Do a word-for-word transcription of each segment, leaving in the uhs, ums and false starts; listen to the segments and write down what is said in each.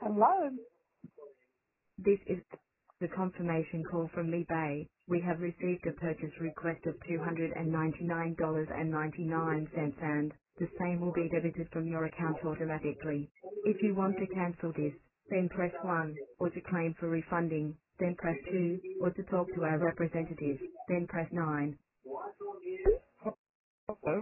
Hello? This is the confirmation call from Lee Bay. We have received a purchase request of two hundred ninety-nine dollars and ninety-nine cents and the same will be debited from your account automatically. If you want to cancel this, then press one, or to claim for refunding, then press two, or to talk to our representative, then press nine. Hello?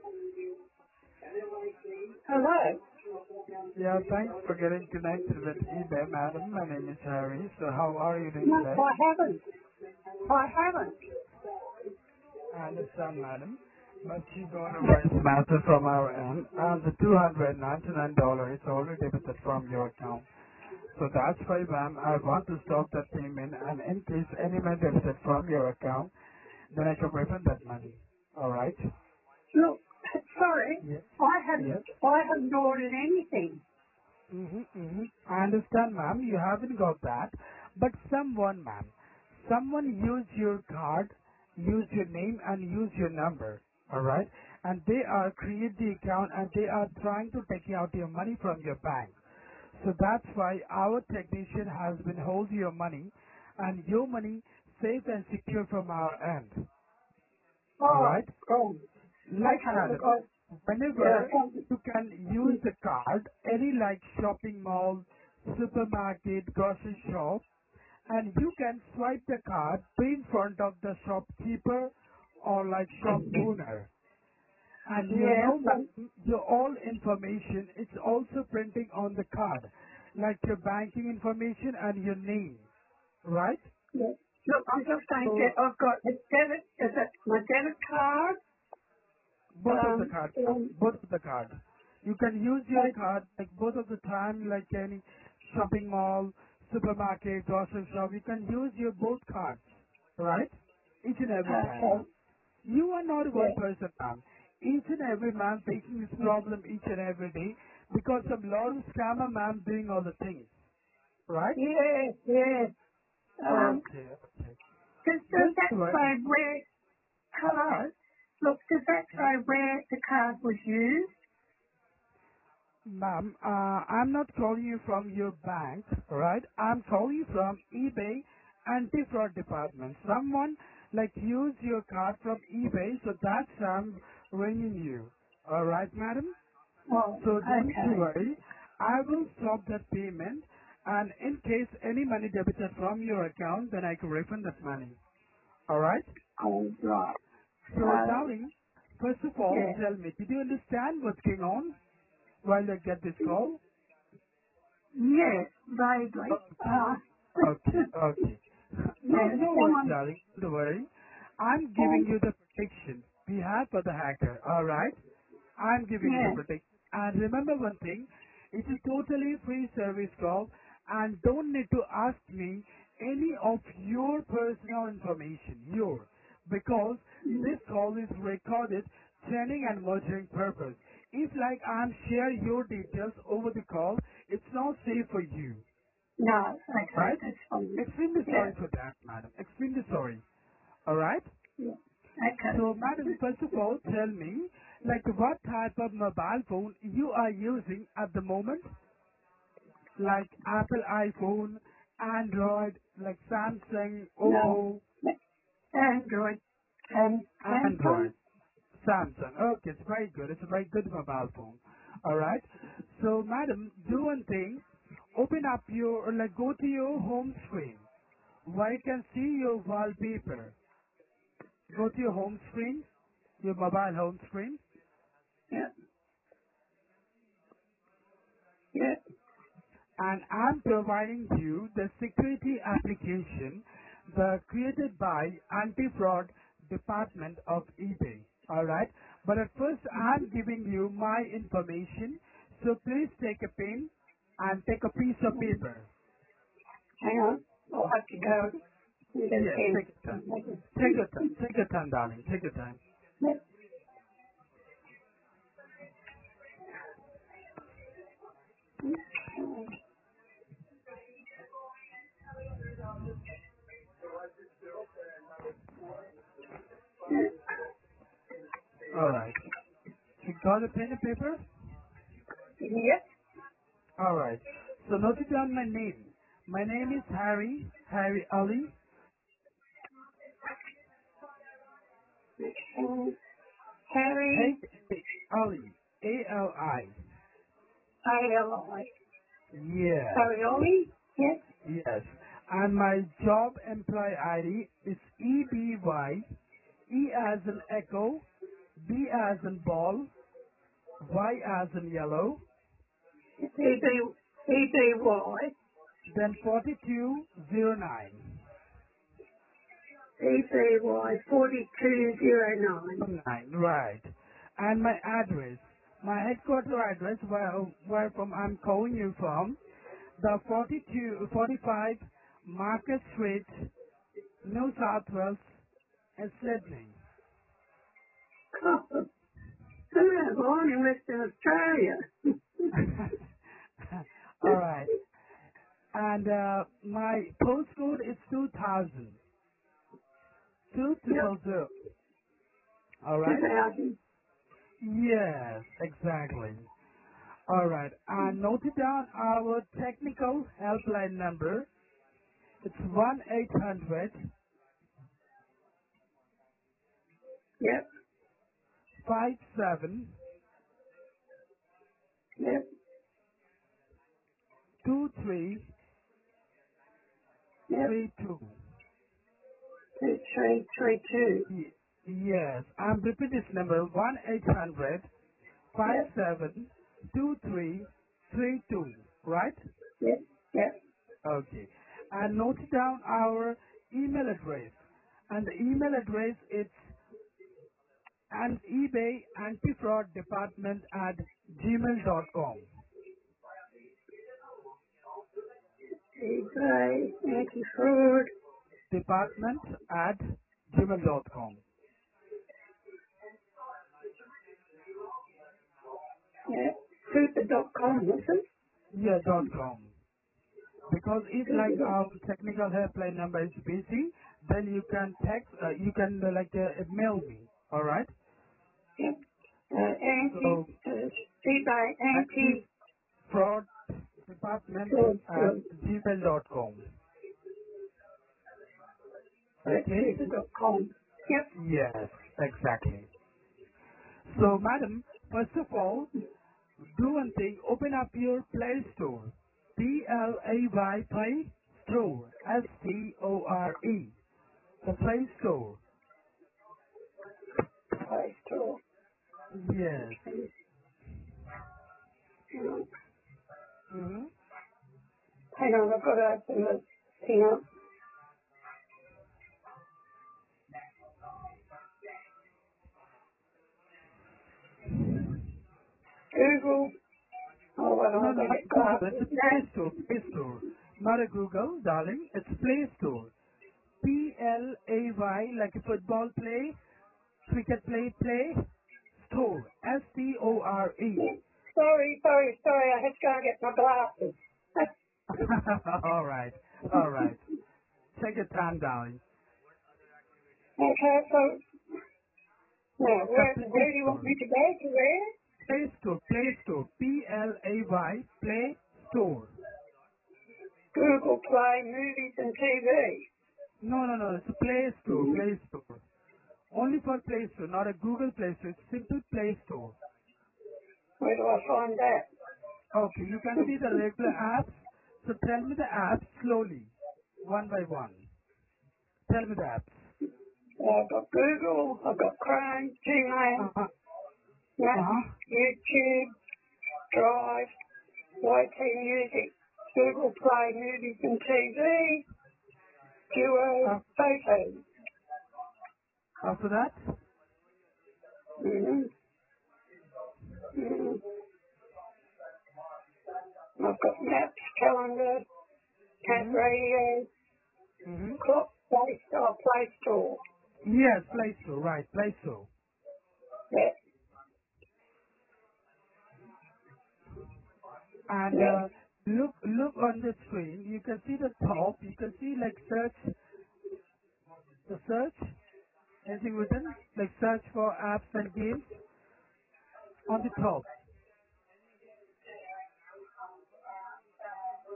Hello. Yeah, thanks for getting connected with eBay, madam. My name is Harry. So how are you doing No, today? I haven't. I haven't. I understand, madam. But you got a voice matter from our end, and the two hundred ninety-nine dollars is already debited from your account. So that's why, ma'am, I want to stop that payment, and in case any money debited from your account, then I can refund that money. Alright? Look, sorry, Yes. I haven't. Yes. I haven't ordered anything. Mm-hmm, mm-hmm. I understand, ma'am. You haven't got that. But someone, ma'am, someone used your card, used your name, and used your number. All right? And they are create the account and they are trying to take out your money from your bank. So that's why our technician has been holding your money and your money safe and secure from our end. All Oh, right? God. Like Okay, look, madam, I, yeah, whenever thank you can use you. the card, any like shopping mall, supermarket, grocery shop, and you can swipe the card be in front of the shopkeeper or like shop owner. And you Yeah, know well, ma'am, your all information is also printing on the card, like your banking information and your name, right? yeah. Look, I'm just saying So that I've got a debit, is it my debit card? both of the Um, cards, ma'am. and, Both of the cards. You can use your uh, card like both of the time, like any shopping mall, supermarket, grocery shop. You can use your both cards, right? Each and every time, okay, ma'am. You are not one yeah. person, ma'am. Each and every man facing this problem each and every day because some lot of scammer, ma'am, doing all the things, right? Yeah, yeah. Um, Okay, okay. does, does Just that worry. say where, hello? Look, does that say where the card was used? Ma'am, uh, I'm not calling you from your bank, right? I'm calling you from eBay anti-fraud department. Someone like used your card from eBay, so that's I'm ringing you. All right, madam? Oh, So don't you okay. worry. I will stop that payment, and in case any money debited from your account, then I can refund that money. All right? Oh, right. So, Uh, darling, first of all, yeah. tell me, did you understand what's going on while I get this call? Yes, vaguely. Okay. Uh, Okay. Okay. No, yeah, no worries, someone, darling. Don't worry. I'm giving um, you the protection we have for the hacker. All right. I'm giving you the yeah, protection. And remember one thing, it's a totally free service call and don't need to ask me any of your personal information, your, because this call is recorded training and monitoring purpose. If like I'm share your details over the call, it's not safe for you. no, okay, Right? that's fine. Extremely Yeah, sorry for that, madam. Extremely sorry. Alright? yeah, okay. So, madam, first of all, tell me, like, what type of mobile phone you are using at the moment? Like Apple iPhone, Android, like Samsung, No, Oppo, Android, um, Samsung? Android, Samsung. Okay, it's very good. It's a very good mobile phone. Alright? So, madam, do one thing. Open up your, like, go to your home screen where you can see your wallpaper. Go to your home screen, your mobile home screen, Yeah, yeah, and I'm providing you the security application the created by anti-fraud department of eBay. Alright? But at first I'm giving you my information, so please take a pen and take a piece of paper. hang on. I'll have to go with a Yes, take your time. pen. Take your time. Take your time, darling. Take your time. Alright. You got a pen and paper? Yes, Alright. So note it down my name. My name is Harry, Harry Ali. Okay. Harry, H Ali, A L I. A-L-I. Yes, Harry Ollie? Yes. yes. And my job employee I D is E B Y, E as in echo, B as in ball, Y as in yellow, E-B-Y. then forty-two oh nine. E-B-Y forty-two oh nine. Nine, right. And my address, my headquarter address where, where from I'm calling you from, the forty-two, forty-five Market Street, New South Wales, in Sydney. Oh, yeah, I'm in Western Australia. All right. And uh, my postcode is two thousand, two Yep, triple zero. All right? two thousand. Yes, exactly. All right. And note it down our technical helpline number. It's one eight hundred Yep, five seven yep, two three yep. three two. Two, three, three, two. Y- Yes, I'm repeat this number one eight hundred five Yep, seven two three three two. Right? yep, yep. Okay. And note down our email address. And the email address is an eBay anti-fraud department at gmail dot com. eBay, anti-fraud. Department at gmail dot com. Yep. Cooper dot com, was it? Yeah, dot com. Because if like Cooper dot. our technical helpline number is busy, then you can text, uh, you can uh, like uh, mail me. All right. Yep. Uh, anti, So uh, eBay, anti, anti-fraud department fraud, at fraud. gmail dot com. At Okay. Cooper dot com. Yep. Yes, exactly. So, madam, first of all, do one thing. Open up your Play Store. P L A Y Play Store. S T O R E. The Play Store. Play Store. Yes. Hang on. Mm-hmm. Hang on, I've got to open the thing up. Google. Oh, well, No, I've got no, to not get Google. It's glasses. a Play Store. Play Store. Not a Google, darling. It's Play Store. P L A Y, like a football play, cricket play, play, store. S T O R E. Sorry, sorry, sorry. I had to go and get my glasses. All right. All right. Take your time, darling. Okay, so now The where Play where do you want Store. me to go? To where? Play Store. Play Store. P L A Y. Play Store. Google Play Movies and T V. No, no, no. It's a Play Store. Play Store. Only for Play Store, not a Google Play Store. It's simple Play Store. Where do I find that? Okay. You can see the regular apps. So tell me the apps slowly, one by one. Tell me the apps. Well, I've got Google, I've got Chrome, Gmail, Uh huh. Uh Maps, huh. YouTube, Drive, Y T Music, Google Play Movies and T V, Duo, Uh, Photos. after that. Mm-hmm. Mm-hmm. I've got Maps, Calendar, Cat Mhm. Radio, Mhm. Clock, Play Store, Play Store. Yes, Play Store. Right, Play Store. Yep, And yep. uh, look look on the screen. You can see the top. You can see like search the search. Anything written like search for apps and games on the top.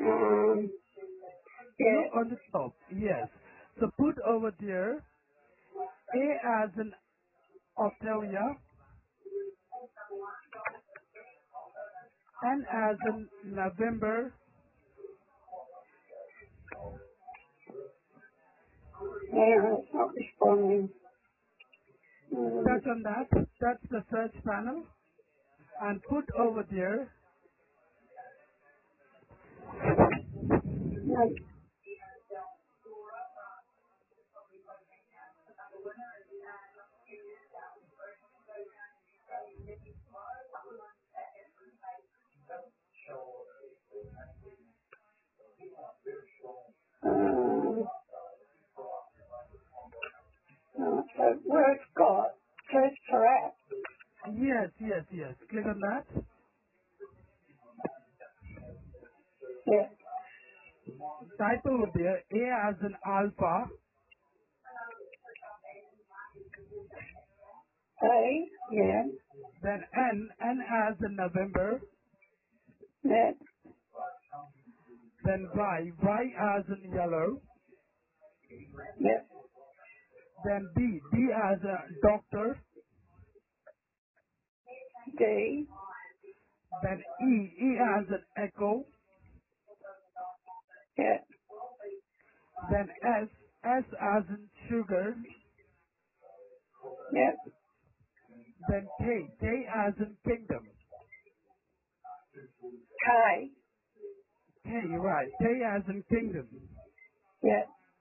Um, yeah, Look on the top. Yes. So put over there A as in Australia, N as in November, yeah, it's not responding. Um, touch on that, touch the search panel and put over there no, um, no, so where it's got, search for app. yes, yes, yes. Click on that. Yeah, Type over there A as in Alpha, A, yeah, then N, N as in November, yeah, then Y, Y as in yellow, yeah, then D, D as a doctor, D, then E, E as an echo, yeah, then S, S as in sugar, yeah, then K, K as in kingdom. K, K, right, K as in kingdom. yeah,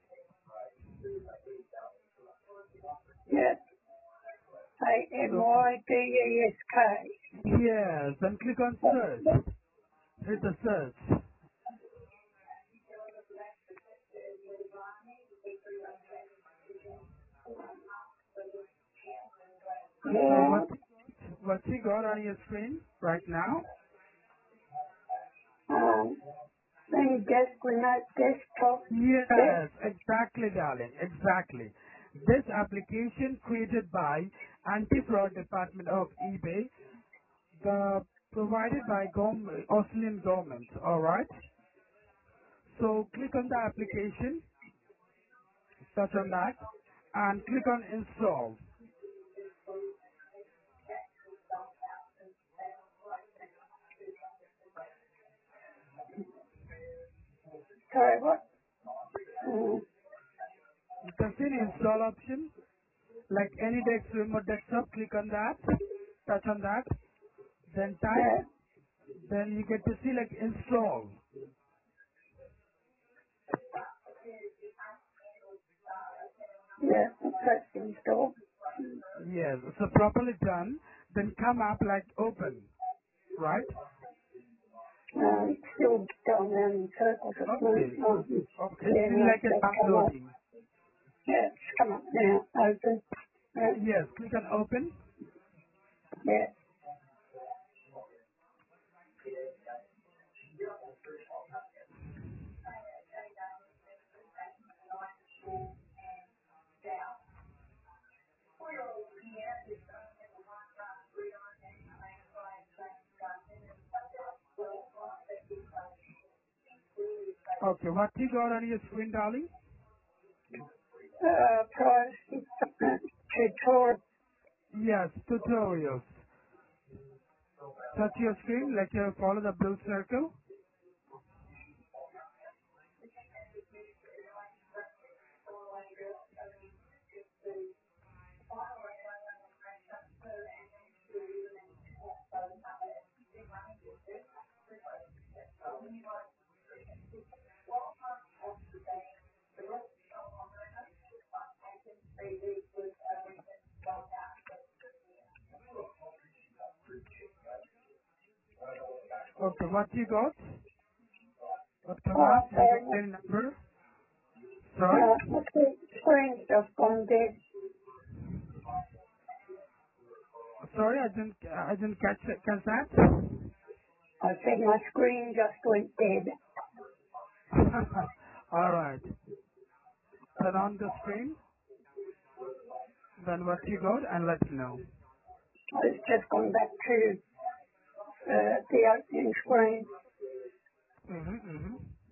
yeah, A, M, So, Y, D, E, S, K. yes, then click on search. Hit the search. So Yeah, what, what you got on your screen right now? um, then desk remote desktop, desk, Yes, exactly, darling, exactly. This application created by Anti-Fraud Department of eBay, the provided by gov- Australian government. All right. So click on the application, touch on that, and click on install. sorry, what? Um, You can see the install option, like any desk remote desktop. Click on that, touch on that, then type, yeah, then you get to see like install. yeah, press install. Yes, so properly done. Then come up like open, right? Um, still going round in circles at the moment. Okay, Um, okay. yeah, Still no, like it's a just come up. downloading. Yeah, it's come up now. Open. Yeah, Yes, click on open. yeah. Okay, what you got on your screen, darling? Uh, privacy tutorial. Yes, tutorials. Touch your screen, like you follow the blue circle. Okay, what you got? What come Oh, up? Like sorry. a plain number? Uh, Sorry? my screen- screen's just gone dead. Sorry, I didn't, I didn't catch, catch that. I said my screen just went dead. Alright. Turn on the screen, then what you got, and let me know. It's just gone back to uh, the opening screen. Mm-hmm, mm-hmm.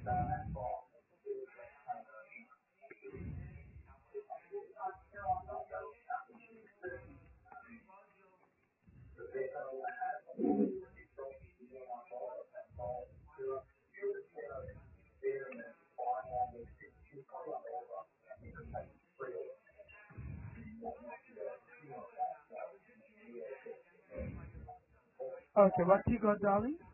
Okay, what you got, darling?